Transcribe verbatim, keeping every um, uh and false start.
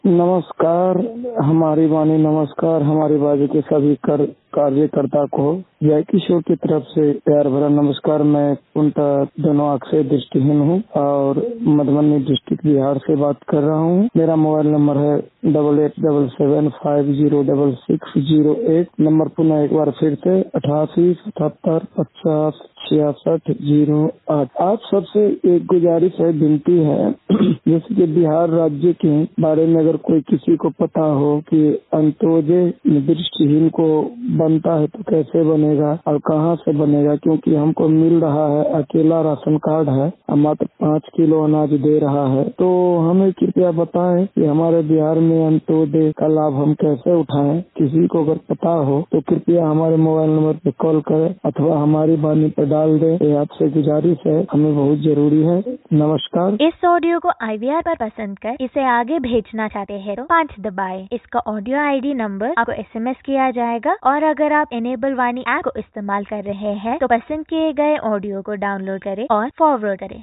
नमस्कार हमारी वाणी, नमस्कार हमारी बाजी के सभी कर कार्यकर्ता को जय किशोर की तरफ से प्यार भरा नमस्कार। मैं पूर्णतः दोनों आँख से दृष्टिहीन हूँ और मधुबनी डिस्ट्रिक्ट बिहार से बात कर रहा हूँ। मेरा मोबाइल नंबर है double eight double seven five zero double six zero eight. Number पुनः एक बार फिर से अठासी सतहत्तर पचास छियासठ जीरो आठ। आप सबसे एक गुजारिश है, विनती है, जैसे कि बिहार राज्य के बारे में अगर कोई किसी को पता हो कि अंत्योदय दृष्टिहीन को बनता है तो कैसे बनेगा और कहाँ से बनेगा, क्योंकि हमको मिल रहा है अकेला राशन कार्ड है, मात्र पाँच किलो अनाज दे रहा है। तो हमें कृपया बताएं कि हमारे बिहार में अंत्योदय का लाभ हम कैसे उठाएं। किसी को अगर पता हो तो कृपया हमारे मोबाइल नंबर पे कॉल करें अथवा हमारी वाणी पे डाल दें। ये आपसे गुजारिश है, हमें बहुत जरूरी है। नमस्कार। इस ऑडियो को आई वी आर पर पसंद कर इसे आगे भेजना चाहते हैं तो पाँच दबाएं। इसका ऑडियो आई डी नंबर आपको एस एम एस किया जाएगा और अगर आप एनेबल वाणी ऐप को इस्तेमाल कर रहे हैं तो पसंद किए गए ऑडियो को डाउनलोड करें और फॉरवर्ड करें।